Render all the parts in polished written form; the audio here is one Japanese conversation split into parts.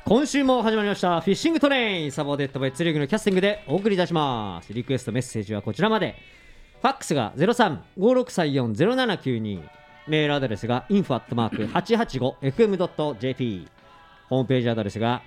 今週も始まりましたフィッシングトレインサボデッドベッツリーグのキャスティングでお送りいたします。リクエストメッセージはこちらまで。ファックスが 03-5634-0792、メールアドレスが info@885fm.jp、 ホームページアドレスが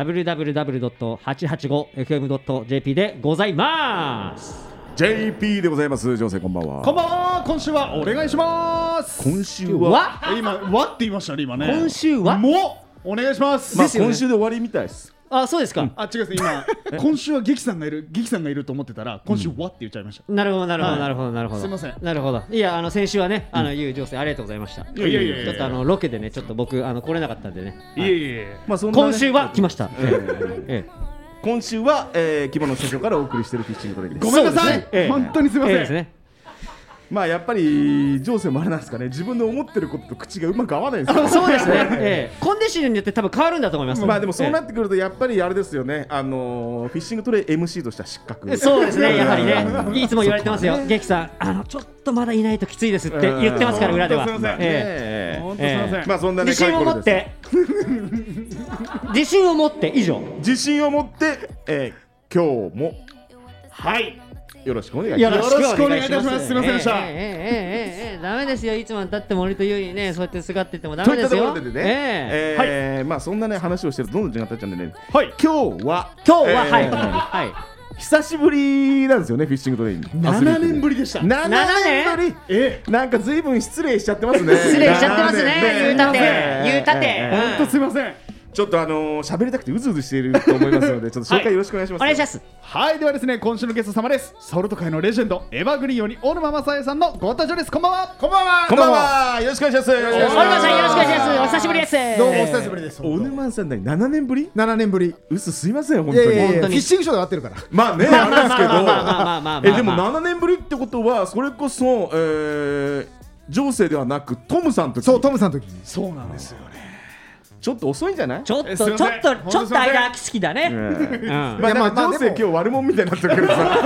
www.885fm.jp でございます。 JP でございます。情勢こんばんは。 こんばんは。今週はお願いします。 今週は今わって言いましたね。今ね今週はもうお願いします。 まあ、今週で終わりみたいです。 あ、そうですか、 あ、違うです。今今週は劇さんがいると思ってたら今週はって言っちゃいました。 なるほどなるほどなるほどなるほど。 すいません。 なるほど。いや先週はねゆう情勢ありがとうございました。 いやいやいやいやちょっとロケでねちょっと僕来れなかったんでね。 いえいえ。 まあそんなね、 今週は来ました。 今週は規模のスタジオからお送りしているフィッシングトレインです。 ごめんなさい。 そうですね本当にすいません。 ですね。 まあやっぱり情勢もあれなんですかね。自分の思ってることと口がうまく合わないんですよ。 そうですね。コンディションによって多分変わるんだと思います。 まあでもそうなってくるとやっぱりあれですよね。フィッシングトレイン MC としては失格。 そうですね。やはりね、いつも言われてますよ。ゲキさんちょっとまだいないときついですって言ってますから、裏では。 本当すいません。本当すいません。 まあそんなね、 自信を持って自信を持って以上。 自信を持って今日もはいよろしくお願いします。 よろしくお願いいたします。 すいませんでした。 ダメですよ。いつまで経って森というにね、そうやってすがってってもダメですよ。 といったところでね、まあそんなね話をしてるとどんどん時間経っちゃうんでね。 はい。 今日ははい久しぶりなんですよね、フィッシングトレイン。 7年ぶりでした。 7年ぶり。なんか随分失礼しちゃってますね。 失礼しちゃってますね。言うたて。 本当すいません。 ちょっと喋りたくてうずうずしていると思いますので、ちょっと紹介よろしくお願いします。 お願いします。 はい、ではですね、今週のゲスト様です。ソルト界のレジェンドエヴァグリーより小沼正恵さんのご登場です。こんばんは。 こんばんは。こんばんは。よろしくお願いします。 小沼さんよろしくお願いします。お久しぶりです。 どうもお久しぶりです。 小沼さんだに7年ぶり 7年ぶり。 嘘すいません、本当に。 フィッシングショーで会ってるから。 まあね、あれですけど、でも7年ぶりってことはそれこそ情勢ではなくトムさんと。 そう、トムさんの時に。 そうなんですよね。 ちょっと遅いんじゃない？ ちょっと間空きすぎだね。 まあ情勢今日悪者みたいになってるけどさ。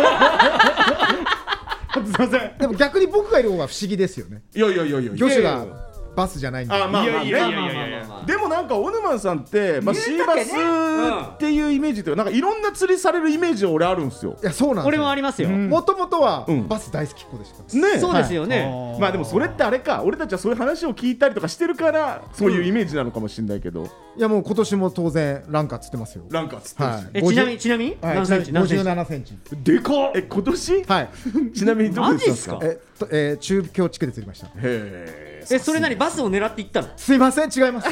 すいません。 でも逆に僕がいる方が不思議ですよね。 いや魚種がバスじゃないんで。 まあでもなんか小沼さんってシーバスっていうイメージというか、なんかいろんな釣りされるイメージ俺あるんですよ。 いや、そうなんですよ。 これもありますよ。 もともとはバス大好きっ子でした。 ね、 そうですよね。 まあでもそれってあれか、俺たちはそういう話を聞いたりとかしてるからそういうイメージなのかもしれないけど。 いや、もう今年も当然ランカー釣ってますよ。 ランカー釣ってる。 ちなみに何センチ？57センチ。 でかっ。今年？ はい。 ちなみにどこで釣ったんですか？ 中京地区で釣りました。 へえ。 それ何バスを狙っていったの？ すいません、違います。 そ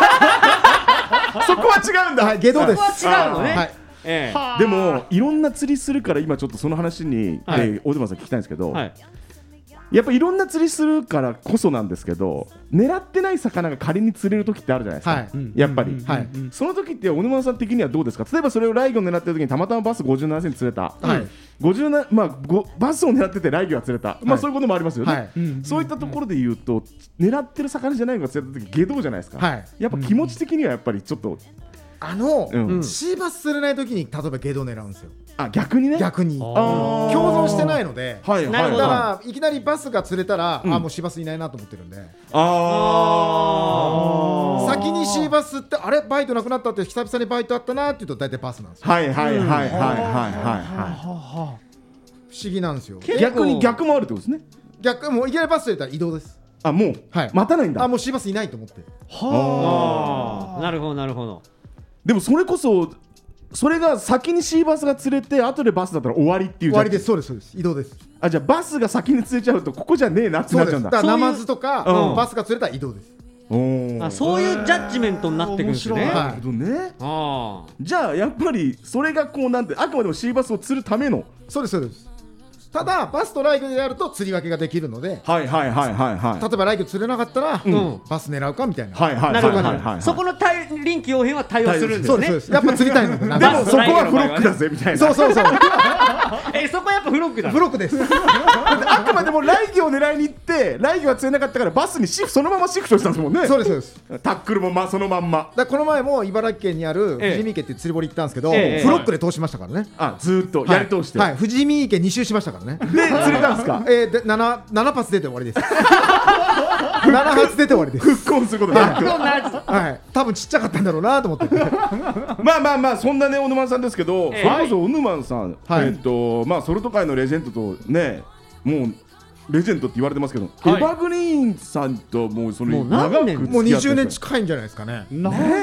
こは違うんだ。 はい、下道です。 そこは違うのね。 はい。 でもいろんな釣りするから今ちょっとその話に小沼さん聞きたいんですけど、やっぱいろんな釣りするからこそなんですけど、狙ってない魚が仮に釣れる時ってあるじゃないですか。やっぱりその時って小沼さん的にはどうですか？例えばそれをライギョを狙ってる時にたまたまバス57センチ釣れた、バスを狙っててライギョが釣れた、そういうこともありますよね。そういったところで言うと狙ってる魚じゃないのが釣れた時下道じゃないですか。やっぱ気持ち的にはやっぱりちょっとシーバス釣れない時に例えば下道狙うんですよ。 逆にね。 逆に共存してないので、だからいきなりバスが釣れたらもうシーバスいないなと思ってるんで、先にシーバスってあれバイトなくなったって久々にバイトあったなって言うと大体バスなんですよ。不思議なんですよ。 逆に逆もあるってことですね。 逆もういきなりバス釣れたら移動です。 もう待たないんだ。 もうシーバスいないと思って。 なるほどなるほど。 でもそれこそそれが先にシーバスが釣れて後でバスだったら終わりっていう。 終わりです。そうですそうです。移動です。 じゃあバスが先に釣れちゃうとここじゃねえなってなっちゃうんだ。 だからナマズとかバスが釣れたら移動です。 そういうジャッジメントになってくるんですね。 じゃあやっぱりそれがこうなんてあくまでもシーバスを釣るための。 そうですそうです。ただバスとライギョでやると釣り分けができるので、例えばライギョ釣れなかったらバス狙うかみたいな。 なるほど。そこの臨機応変は対応するんですね。 そうです。やっぱ釣りたいので。 でもそこはフロックだぜみたいな。 そうそこはやっぱフロックだ。 フロックです。 あくまでもライギョを狙いに行ってライギョが釣れなかったからバスにそのままシフトしたんですもんね。 そうですそうです。 タックルもそのまんま。 この前も茨城県にある富士見池っていう釣り堀行ったんですけど、フロックで通しましたからね。 ずっとやり通して。 富士見池2周しましたから。 からね。 で釣れたんですか？ で7発出て終わりです。7発出て終わりです。 復興することなく、 はい、多分ちっちゃかったんだろうなと思って。 まあそんなね小沼さんですけど、それこそ小沼さん、まあソルト界のレジェンドとね、もうレジェンドって言われてますけど、エバグリーンさんともうその長くもう20年近いんじゃないですかね。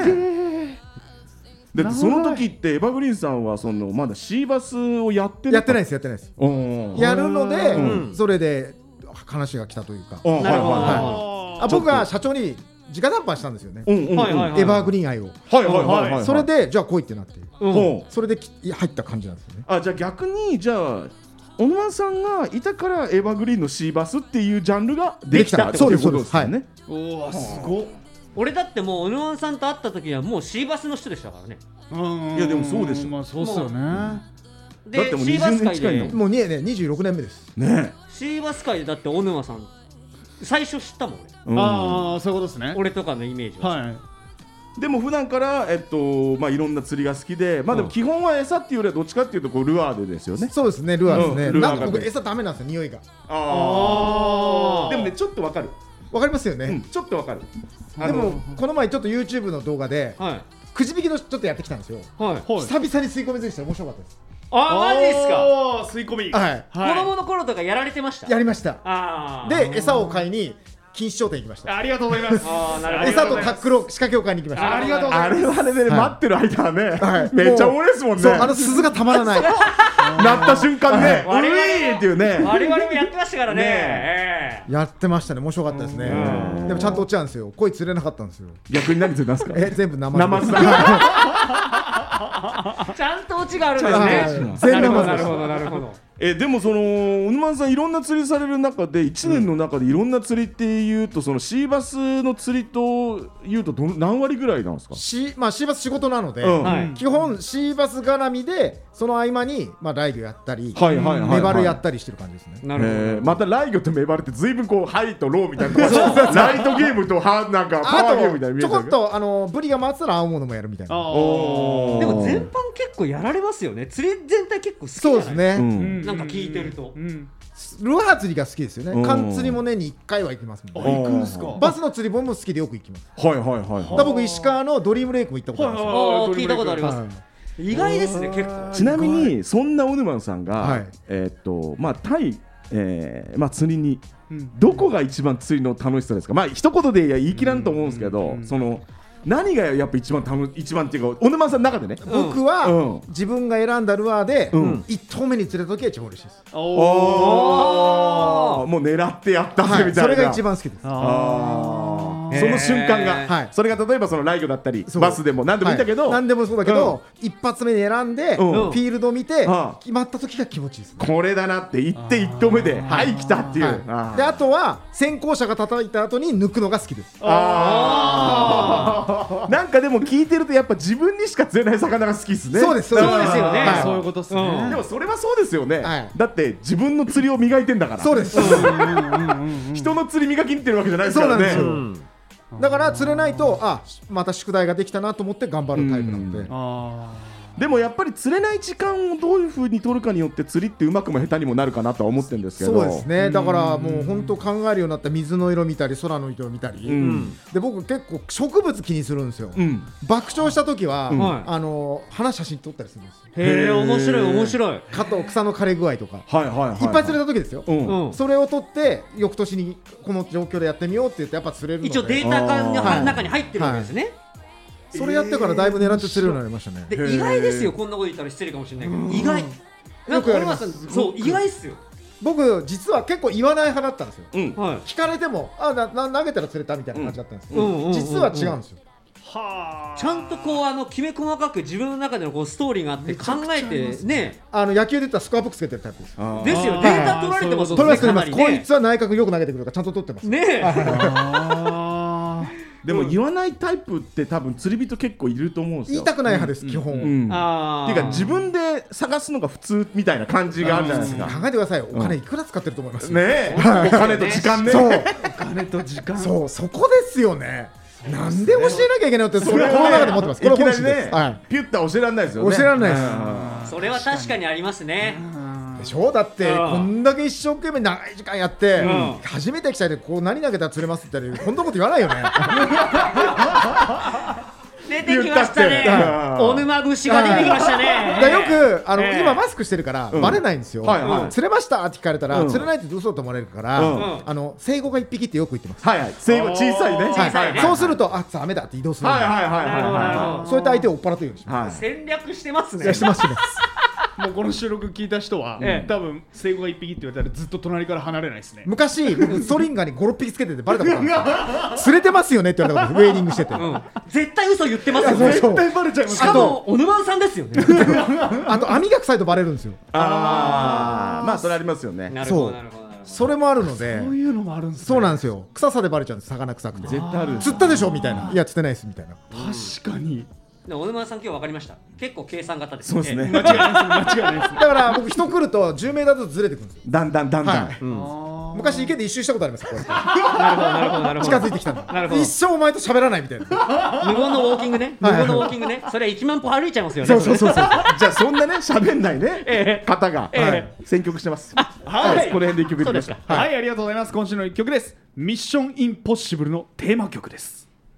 でその時ってエバグリーンさんはそのまだシーバスをやってないです。やるので、それで話が来たというか。僕が社長に直談判したんですよね。エバーグリーン愛を。それでじゃあ来いってなって、それで入った感じなんですよね。 じゃあ逆にじゃあ小沼さんがいたからエバーグリーンのシーバスっていうジャンルができたってことですよね。 おお、すごっ。俺だってもう小沼さんと会った時はもうシーバスの人でしたからね。 いやでもそうですよ。 まあそうっすよね。 だってもう20年近いの。 もう26年目ですね。 シーバス界でだって小沼さん最初知ったもんね。ああ、そういうことですね。 俺とかのイメージは。はい。 でも普段からまあいろんな釣りが好きで、まあでも基本は餌っていうよりはどっちかっていうとこうルアーでですよね。 そうですね、ルアーですね。なんか僕餌ダメなんですよ、匂いが。 でもねちょっとわかる。 わかりますよね。 ちょっとわかる。 でもこの前ちょっと YouTube の動画でくじ引きのちょっとやってきたんですよ。久々に吸い込み釣りしたら面白かったです。 マジですか？ 吸い込み。 子供の頃とかやられてました？ やりました。で餌を買いに錦糸商店行きました。 ありがとうございます。 餌とタックル仕掛けを買いに行きました。 ありがとうございます。 あれはね待ってる間はねめっちゃ重いですもんね。 そう鈴がたまらない。 鳴った瞬間ね、ういっていうね。 我々もやってましたからね。 やってましたね。面白かったですね。でもちゃんと落ちちゃうんですよ。鯉釣れなかったんですよ。 逆に何釣れたんですか？ 全部生ちゃんとオチがあるんですね。 全部なるほどなるほど。 でもその小沼さんいろんな釣りされる中で1年の中でいろんな釣りっていうとそのシーバスの釣りというと何割ぐらいなんですか？ まあシーバス仕事なので基本シーバス絡みでその合間にまあライギョやったりメバルやったりしてる感じですね。 なるほど。またライギョとメバルって随分こうハイとローみたいなライトゲームとなんかパワーゲームみたいな見えたけど、 ちょこっとブリが回ってたら青物もやるみたいな。 でも全般結構やられますよね。釣り全体結構好きじゃない？ そうですね。 なんか聞いてるとルアー釣りが好きですよね。缶釣りも年に1回は行きますもん。 行くんですか？ バスの釣り本も好きでよく行きます。僕石川のドリームレイクも行ったことあります。 聞いたことあります。意外ですね結構。 ちなみにそんな小沼さんがまあタイまあ釣りにどこが一番釣りの楽しさですか？まあ一言で言い切らんと思うんですけど、その何がやっぱ一番っていうか小沼さんの中でね、 僕は自分が選んだルアーで1投目に釣れた時が一番嬉しいです。 もう狙ってやったぜみたいな。 それが一番好きです。 その瞬間が、それが例えばそのライギョだったりバスでも何でもいいんだけど、 何でもそうだけど一発目に選んでフィールドを見て決まった時が気持ちいいです。 これだなって言って1投目ではい来たっていう。 であとは先行者が叩いた後に抜くのが好きです。 なんかでも聞いてるとやっぱ自分にしか釣れない魚が好きですね。 そうですよね。 そういうことですね。 でもそれはそうですよね。だって自分の釣りを磨いてんだから。 そうです。 人の釣り磨きに行ってるわけじゃないですからね。 だから釣れないとまた宿題ができたなと思って頑張るタイプなので。 でもやっぱり釣れない時間をどういう風に取るかによって釣りってうまくも下手にもなるかなとは思ってるんですけど。 そうですね。だからもう本当考えるようになった水の色見たり空の色見たり、で僕結構植物気にするんですよ。爆笑した時は花写真撮ったりするんですよ。 へえ、面白い面白い。 草の枯れ具合とかいっぱい釣れた時ですよ。それを撮って翌年にこの状況でやってみようって言ってやっぱ釣れるので、 一応データの中に入ってるわけですね。 それやってからだいぶ狙って釣れるようになりましたね。 で意外ですよ。こんなこと言ったら失礼かもしれないけど意外。なんか小沼さんそう意外っすよ。 僕実は結構言わない派だったんですよ。聞かれても投げたら釣れたみたいな感じだったんですけど、実は違うんですよ。 ちゃんとこうきめ細かく自分の中でのこうストーリーがあって考えてね。 野球で言ったらスコアボックスつけてるタイプです。 ですよ。データ取られてます。 取られてます。こいつは内角よく投げてくるからちゃんと取ってます。 ね。 でも言わないタイプって多分釣り人結構いると思うんですよ。 言いたくない派です基本。っていうか自分で探すのが普通みたいな感じがあるじゃないですか。 考えてください。お金いくら使ってると思います？ ね。お金と時間ね。 お金と時間。そこですよね。なんで教えなきゃいけないってそれこの中で持ってます。これ本心です。 ピュッと教えられないですよね。 教えられないです。 それは確かにありますね。 でしょ。だってこんだけ一生懸命長い時間やって初めて来たでこう何投げたら釣れますって言ったらこんなこと言わないよね。 出てきましたね。小沼節が出てきましたね。 よく今マスクしてるからバレないんですよ。釣れましたって聞かれたら釣れないって嘘と思われるから生後が1匹ってよく言ってます。 生後小さいね。 そうするとダメだって移動する。そうやって相手を追っ払ってるようにします。 戦略してますね。 してます。 もうこの収録聞いた人は多分生後が1匹って言われたらずっと隣から離れないですね。 昔ストリンガーに5、6匹つけててバレたことあるんですよ。釣れてますよねって言われたことウェーディングしてて絶対嘘言ってますよね。 絶対バレちゃいます。 しかも小沼さんですよね。 あと網が臭いとバレるんですよ。 まあそれありますよね。 そうそれもあるので。 そういうのもあるんですね。 そうなんですよ。臭さでバレちゃうんです。魚臭くて絶対ある。 釣ったでしょみたいな。いや釣ってないですみたいな。 確かに。 小沼さん今日分かりました。結構計算型ですね。そうですね。 間違いないです。間違いないです。 だから僕人来ると10メーターずつずれてくるんですよ。 だんだん。 昔池で一周したことあります。こうやってなるほど。 近づいてきたの。一生お前と喋らないみたいな。 無言のウォーキングね。無言のウォーキングね。それ1万歩歩いちゃいますよね。 そう。 じゃあそんなね喋んないね方が選曲してます。はい。この辺で一曲いきましょう。 はい、ありがとうございます。今週の一曲です。ミッションインポッシブルのテーマ曲です。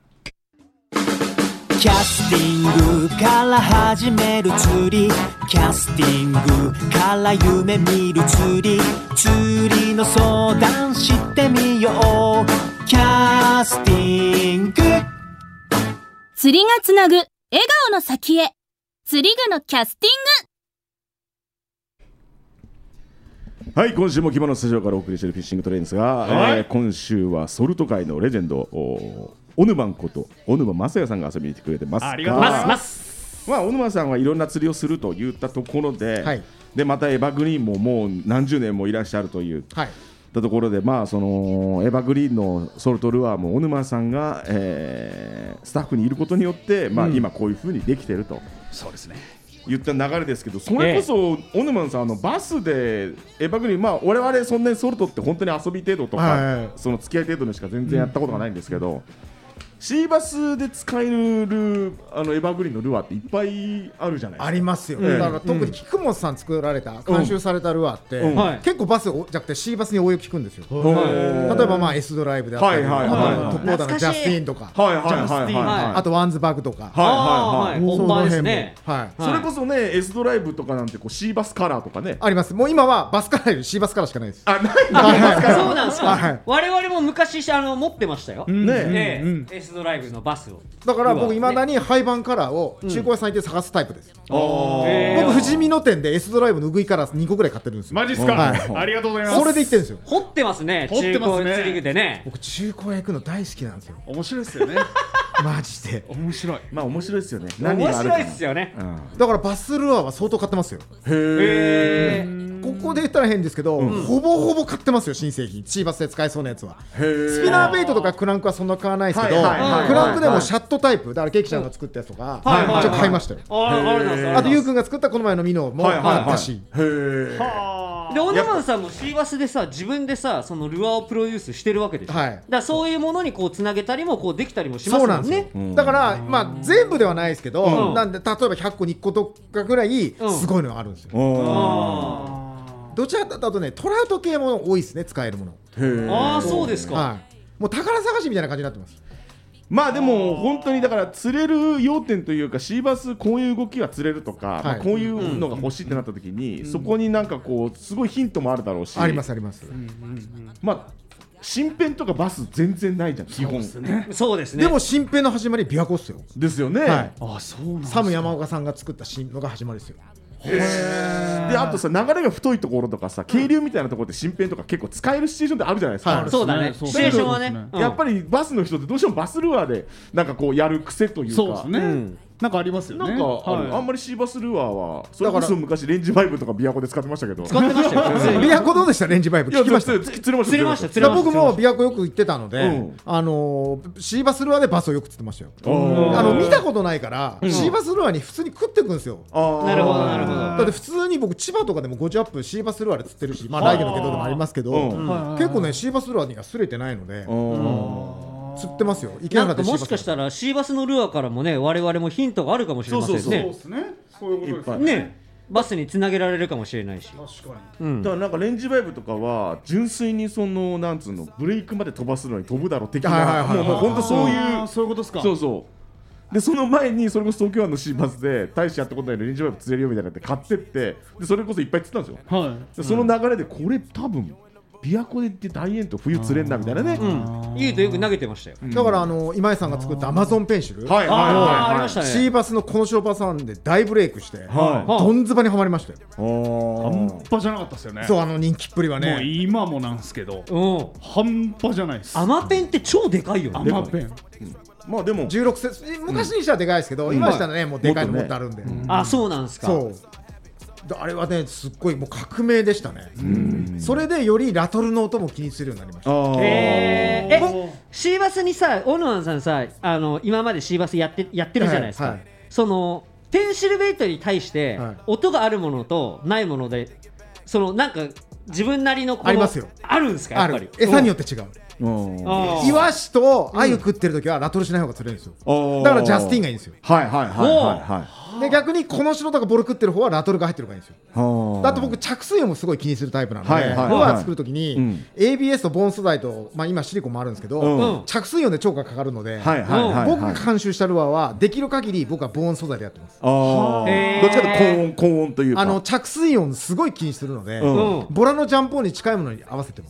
キャスティングから始める釣り、キャスティングから夢見る釣り、釣りの相談してみよう。キャスティング、 釣りがつなぐ笑顔の先へ、釣り具のキャスティング。 はい、今週も着物スタジオからお送りしているフィッシングトレインですが、今週はソルト界のレジェンド小沼こと小沼正也さんが遊びに来てくれてます。 ありがとうございます。 小沼さんはいろんな釣りをするといったところで、でまたエバグリーンももう何十年もいらっしゃるという、ところで、そのエバグリーンのソルトルアーも小沼さんが、スタッフにいることによって、今こういう風にできてると。 そうですね。 言った流れですけど、それこそ小沼さんバスでエバグリーン、我々そんなにソルトって本当に遊び程度とか、その付き合い程度にしか全然やったことがないんですけど、シーバスで使えるエバグリーンのルアーっていっぱいあるじゃないですか。 ありますよ。だから特に菊本さん作られた監修されたルアーって結構バスじゃなくてシーバスに応用効くんですよ。例えばSドライブであったり、あとトップオーダーのジャスティーンとか、あとワンズバグとか、 本場ですね。 それこそね S ドライブとかなんてシーバスカラーとかねあります。もう今はバスカラーよりシーバスカラーしかないです。 あ、ない。 そうなんですか。我々も昔持ってましたよ。S ドライブのバスを。 だから僕いまだに廃盤カラーを中古屋さん行って探すタイプです。僕富士見の店で S ドライブのうぐいカラー2個ぐらい買ってるんですよ。 マジっすか。ありがとうございます。 それで行ってるんですよ。 掘ってますね。中古釣り具でね。 僕中古屋行くの大好きなんですよ。 面白いですよね。 マジで面白い。 面白いですよね。 面白いですよね。 だからバスルアーは相当買ってますよ。 へえ。ここで言ったら変ですけど、ほぼほぼ買ってますよ新製品。シーバスで使えそうなやつは。スピナーベイトとかクランクはそんな買わないですけど、クランクでもシャットタイプ、だからケーキちゃんが作ったやつとかちょっと買いましたよ。あとゆうくんが作ったこの前のミノも買ったし。 で小沼さんもシーバスで自分でそのルアーをプロデュースしてるわけでしょ。だからそういうものにつなげたりもできたりもしますもんね。 だから全部ではないですけど、なんで例えば100個に1個とかぐらいすごいのがあるんですよ。どちらかというとね、トラウト系も多いですね、使えるもの。 ああ、そうですか。 もう宝探しみたいな感じになってます。 でも本当にだから釣れる要点というか、シーバスこういう動きが釣れるとか、こういうのが欲しいってなった時に、そこになんかすごいヒントもあるだろうし。 ありますあります。 新編とかバス全然ないじゃん基本。 そうですね。 でも新編の始まり琵琶湖っすよ。 ですよね。 サム山岡さんが作ったのが始まりですよ。 であと流れが太いところとか渓流みたいなところで新編とか結構使えるシチュエーションってあるじゃないですか。 そうだね。シチュエーションはね。 やっぱりバスの人ってどうしてもバスルアーでなんかやる癖というか。 そうですね。なんかありますよね。 なんかあんまりシーバスルアーはそれこそ昔レンジバイブとか琵琶湖で使ってましたけど。 使ってましたよ。 琵琶湖どうでしたレンジバイブ？聞きました。 釣れました。 僕も琵琶湖よく行ってたので、シーバスルアーでバスをよく釣ってましたよ。見たことないからシーバスルアーに普通に食ってくんですよ。 なるほどなるほど。 だって普通に僕千葉とかでも50アップシーバスルアーで釣ってるし、来月のけどでもありますけど、結構ねシーバスルアーにはすれてないので。釣ってますよ。 なんかもしかしたらシーバスのルアーからもね、我々もヒントがあるかもしれませんね。 そうですね。そういうことですね。 バスにつなげられるかもしれないし。 確かに、だからなんかレンジバイブとかは純粋にそのなんつうのブレイクまで飛ばすのに飛ぶだろう的な、もう本当そういうそういうことですか。 そうそうでその前にそれこそ東京湾のシーバスで大してやったことないのにレンジバイブ釣れるよみたいなって買ってってでそれこそいっぱい釣ったんですよ、でその流れでこれ多分琵琶湖でって大円と冬釣れんなみたいなね、 言うとよく投げてましたよ。 だから今井さんが作ったアマゾンペンシル、 ありましたね。 シーバスのこのショーパさんで大ブレイクして、どんずばにはまりましたよ。 半端じゃなかったですよね。 そう人気っぷりはね。 もう今もなんですけど、半端じゃないです。 アマペンって超でかいよね。 アマペン。 まあでも 16センチ昔にしてはでかいですけど、今したらねもうでかいのもっとあるんで。 あ、そうなんですか。 そうあれはねすっごいもう革命でしたね。それでよりラトルの音も気にするようになりました。 シーバスにさオノアンさんさ今までシーバスやってるじゃないですか、そのペンシルベイトに対して音があるものとないものでそのなんか自分なりのありますよ。 あるんですか。やっぱり餌によって違う。イワシとアユ食ってるときはラトルしない方が釣れるんですよ。だからジャスティンがいいんですよ。で逆にこの白とかボル食ってる方はラトルが入ってるからいいんですよ。あと僕着水音もすごい気にするタイプなのでルアー作るときに ABS とボーン素材と今シリコンもあるんですけど着水音で超がかかるので僕が監修したルアーはできる限り僕はボーン素材でやってます。 どっちかというと高音というか着水音すごい気にするのでボラのジャンプ音に近いものに合わせてます。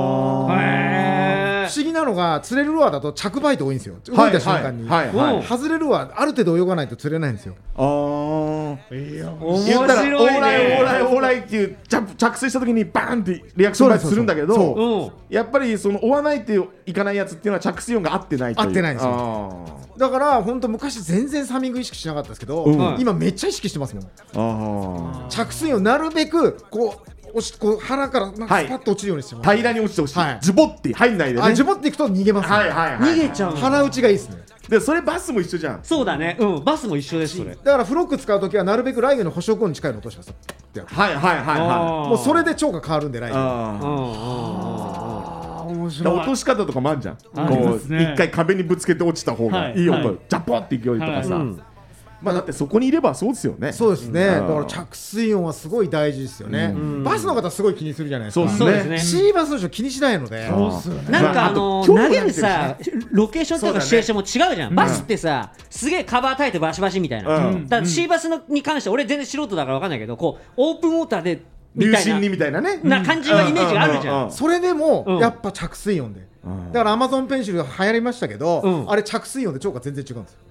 不思議なのが釣れるルアーだと着バイト多いんですよ。動いた瞬間に外れるルアーある程度泳がないと釣れないんですよ。 面白いね。オーライっていう着水した時にバーンってリアクションバイトするんだけどやっぱりその追わないといかないやつっていうのは着水音が合ってないという。 合ってないんですよ。だから本当昔全然サミング意識しなかったですけど今めっちゃ意識してますもん。着水音なるべくこう腹からスパッと落ちるようにしてます。 平らに落ちてほしい。ズボって入んないでね。 ズボっていくと逃げます。 逃げちゃう。 腹打ちがいいですね。 でそれバスも一緒じゃん。 そうだね。バスも一緒です。それだからフロック使うときはなるべくライグの捕食音に近いの落とします。もうそれで腸が変わるんでライグ。 面白い。 落とし方とかもあるじゃん。こう一回壁にぶつけて落ちた方がいい音ジャポって勢いとかさ。まあだってそこにいればそうですよね。 そうですね。だから着水音はすごい大事ですよね。バスの方すごい気にするじゃないですか。 そうですね。 シーバスの人気にしないので。 なんか投げるさロケーションとかシチュエーションも違うじゃん。バスってさすげえカバータイトバシバシみたいな。だからシーバスに関して俺全然素人だから分かんないけどこうオープンウォーターで流進にみたいなねな感じのイメージがあるじゃん。 それでもやっぱ着水音で。だからアマゾンペンシルが流行りましたけど、あれ着水音で腸が全然違うんですよ。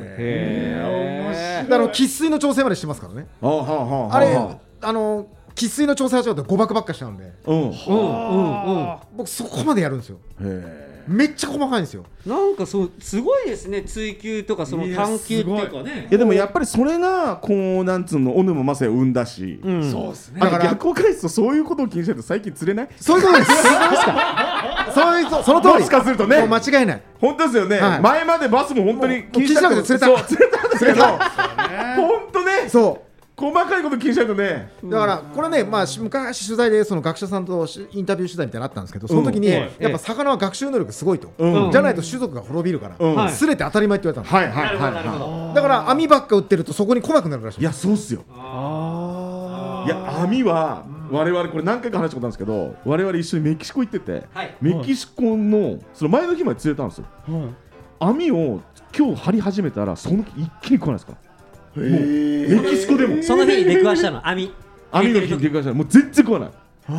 だから生水の調整までしてますからね。あれ生水の調整は違うと誤爆ばっかしちゃうんで僕そこまでやるんですよ。めっちゃ細かいんですよ。 なんかそうすごいですね。追求とかその探求っていうかね。 いやでもやっぱりそれがこうなんつうの小沼正也を生んだし、 そうですね。 だから逆を返すとそういうことを気にしてると最近釣れない。 そういうことです。その通り。 もしかするとね。 間違いない。 本当ですよね。前までバスも本当に気にしなくて釣れたんですけど、 本当ね。 そう。 細かいこと気にしないとね。 だからこれね、昔取材でその学者さんとインタビュー取材みたいなのあったんですけど、その時にやっぱ魚は学習能力すごいと、じゃないと種族が滅びるからすれて当たり前って言われたんです。だから網ばっか売ってるとそこに来なくなるらしい。 いやそうっすよ。いや網は我々これ何回か話したことなんですけど、我々一緒にメキシコ行っててメキシコのその前の日まで釣れたんですよ。網を今日張り始めたらその日一気に来ないですから。メキシコでもその日に出くわしたの網の日に出くわしたらもう全然食わない。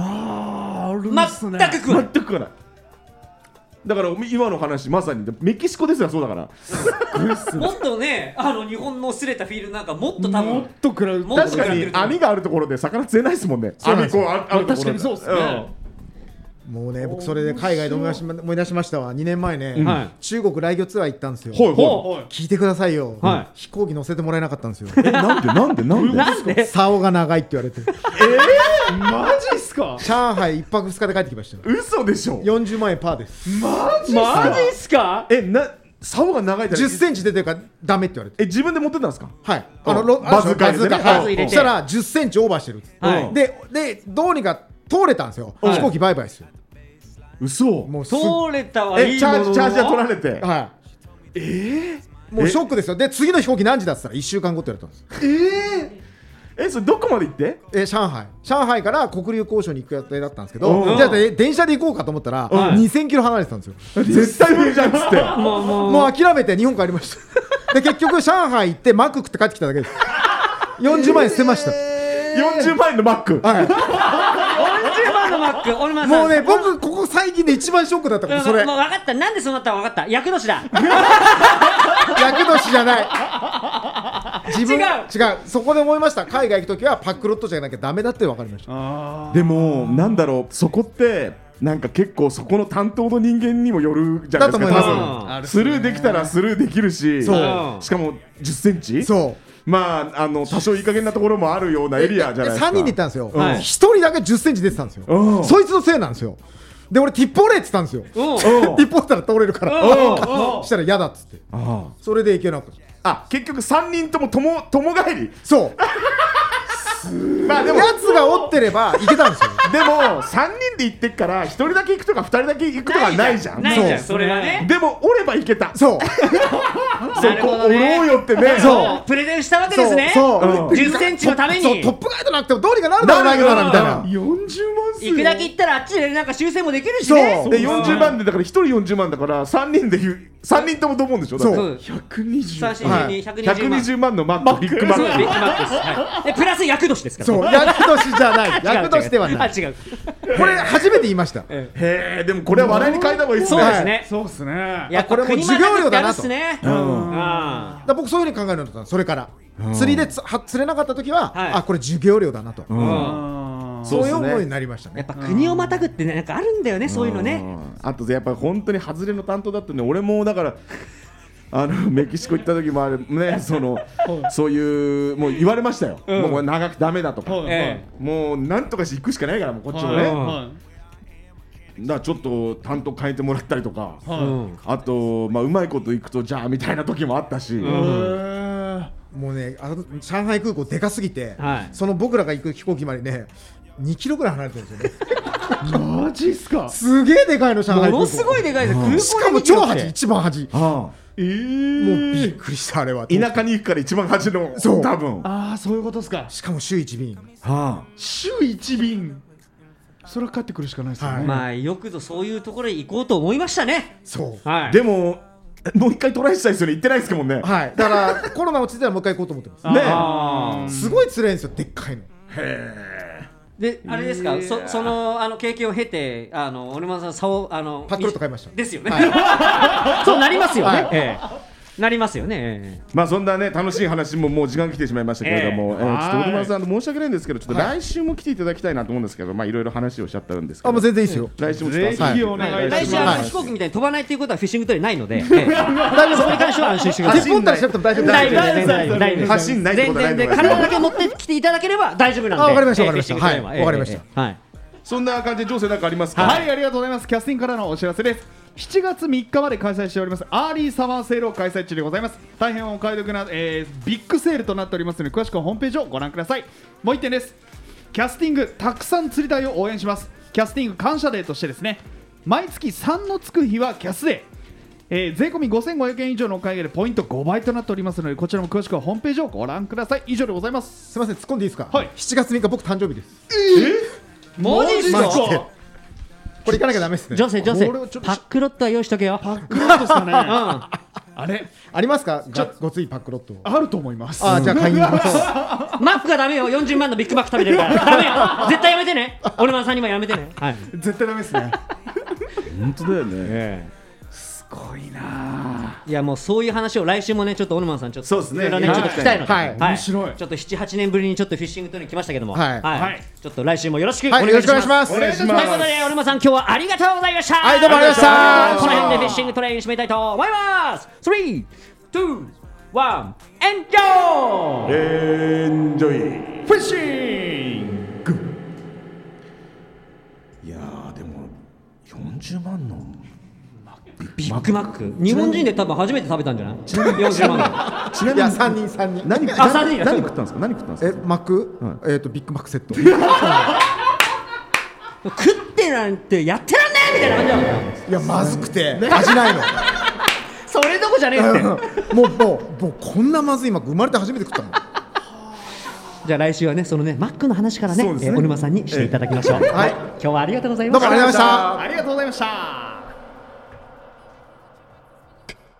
全く食わない。 だから今の話まさにメキシコですらそうだからもっとね日本のすれたフィールドなんかもっと多分もっと食らう。 確かに網があるところで魚釣れないですもんね。網こうあるところで確かにそうですね。 もうね僕それで海外で思い出しましたわ。2年前ね中国来魚ツアー行ったんですよ。聞いてくださいよ。飛行機乗せてもらえなかったんですよ。 なんで竿が長いって言われて。 マジっすか。 上海1泊2日で帰ってきました。 嘘でしょ。 40万円パーです。 マジっすか。 竿が長いから 10センチ出てるからダメって言われて。 自分で持ってたんですか。 はい。 バズーカ入れて。そしたら10センチオーバーしてる。でどうにか通れたんですよ。飛行機バイバイですよ。 嘘。 もう通れたはいいもののチャージは取られて。 もうショックですよ。で次の飛行機何時だったら1週間後って言われたんです。 それどこまで行って？ 上海から黒竜江省に行く予定だったんですけど、じゃあ電車で行こうかと思ったら2000キロ離れてたんですよ。 絶対無理じゃんっつってもう諦めて日本帰りましたで結局上海行ってマック食って帰ってきただけです。40万円捨てました。 40万円のマック、 40万のマック、俺もうね、僕ここ最近で一番ショックだったことそれ。 もう分かった、なんでそうなったか分かった、厄年だ厄年じゃない違う、そこで思いました。海外行くときはパックロットじゃなきゃダメだって分かりました。 でもなんだろう、そこってなんか結構そこの担当の人間にもよるじゃないですか。だと思います。スルーできたらスルーできるし、しかも10センチ、まあ多少いい加減なところもあるようなエリアじゃないですか。 3人で行ったんですよ。1人だけ10センチ出てたんですよ。そいつのせいなんですよ。で俺ティップオレって言ったんですよ。ティップオレたら通れるからしたら嫌だっつって、それで行けなかった。 結局3人とも友帰り。 そうまあでもやつがおってれば行けたんですよでも3人で行ってっから1人だけ行くとか2人だけ行くとかないじゃん。 ないじゃん、それはね。 でもおれば行けた。 そうそこおろうよってね。 そうプレゼンしたわけですね。10センチのために。 そうトップガイドなくてもどうにかなるだろうなみたいな。 40万っすよ。 行くだけ行ったらあっちでなんか修正もできるしね。 で40万でだから1人40万だから3人で3人ともと思うんでしょ。 そう 120万のマック、ビッグマックでプラス厄年ですから。 そう厄年じゃない。厄年ではない。 違う。 これ初めて言いました。 へえ、でもこれは笑いに変えた方がいいですね。 そうですね。 そうですね。 いやこれも授業料だなと。 僕そういうふうに考えるんだった。それから釣りで釣れなかった時はこれ授業料だなと。そういう思いになりましたね。 やっぱ国をまたぐってなんかあるんだよね、そういうのね。 あとやっぱり本当に外れの担当だったね。俺もだからメキシコ行った時もあるね、そういうもう言われましたよ。もう長くダメだとか、もうなんとかして行くしかないから、もうこっちもね。だからちょっと担当変えてもらったりとか、あとうまいこと行くとじゃあみたいな時もあったし。 もうね、上海空港でかすぎて、その僕らが行く飛行機までね2キロぐらい離れてるんですよね。 マジっすか。 すげえでかいの上海空港。 ものすごいでかいです。 しかも超端、一番端。もうびっくりした。あれは田舎に行くから一番端の。 そう多分。 そういうことですか。 しかも週1便。 週1便。それは帰ってくるしかないですよね。 まあよくぞそういうところへ行こうと思いましたね。 そう。 でももう一回トライしたいですよね。行ってないですもんね。 だからコロナ落ちてたらもう一回行こうと思ってます。すごい辛いんですよ、でっかいの。 であれですか、その経験を経て小沼さん差をパックロット買いました。 ですよね。そうなりますよね。なりますよね。 まあそんなね楽しい話ももう時間来てしまいましたけれども、ちょっと小沼さん申し訳ないんですけど、ちょっと来週も来ていただきたいなと思うんですけど、まあいろいろ話をしちゃったんですけど。 もう全然いいですよ。 来週もぜひお願いします。来週飛行機みたいに飛ばないということはフィッシングトレイないので、そこに関しては安心してください。 日本からしても大丈夫。 大丈夫。 発信ないってことはないので、 体だけ持ってきていただければ大丈夫なんで。 わかりましたわかりました。はい、わかりました。 そんな感じで情勢なんかありますか？ はい、ありがとうございます。キャスティングからのお知らせです。7月3日まで開催しておりますアーリーサマーセールを開催中でございます。大変お買い得な、ビッグセールとなっておりますので、詳しくはホームページをご覧ください。もう1点です。キャスティングたくさん釣り台を応援します。キャスティング感謝デーとしてですね、毎月3のつく日はキャスデー、税込み5500円以上のお買い上げでポイント5倍となっておりますので、こちらも詳しくはホームページをご覧ください。以上でございます。 すみません、突っ込んでいいですか？ はい。 7月3日僕誕生日です。 マジっすか？ これ行かなきゃダメですね。 女性パックロットは用意しとけよ。 パックロットですかね。あれありますか？ごついパックロット。 あると思います。 じゃあ買いに行きます。 マックがダメよ。40万のビッグマック食べてるからダメよ。絶対やめてね。オルマンさんにもやめてね。 絶対ダメですね。 本当だよね。 すごいな。 いやもうそういう話を来週もねちょっとオルマンさんちょっとそうですね。 ちょっと聞きたいので、 面白い。 ちょっと7、8年ぶりにちょっとフィッシングトレイに来ましたけども、ちょっと来週もよろしくお願いします。 お願いします。 ということでオルマンさん今日はありがとうございました。 はい、どうもありがとうございました。 この辺でフィッシングトレイン締めたいと思います。3、2、1、エンジョイ。 エンジョイ。 フィッシング。 いやでも40万のビッグマック、日本人で多分初めて食べたんじゃない？40万の。 ちなみに 3人何食ったんですか？何食ったんですか？ マック、ビッグマックセット。 食ってなんてやってらんねえみたいな感じだもん。 いやまずくて味ないの。 それどこじゃねえって。 もうこんなまずいマック生まれて初めて食ったもん。 じゃあ来週はねそのねマックの話からね小沼さんにしていただきましょう。はい、今日はありがとうございました。 どうもありがとうございました。 ありがとうございました。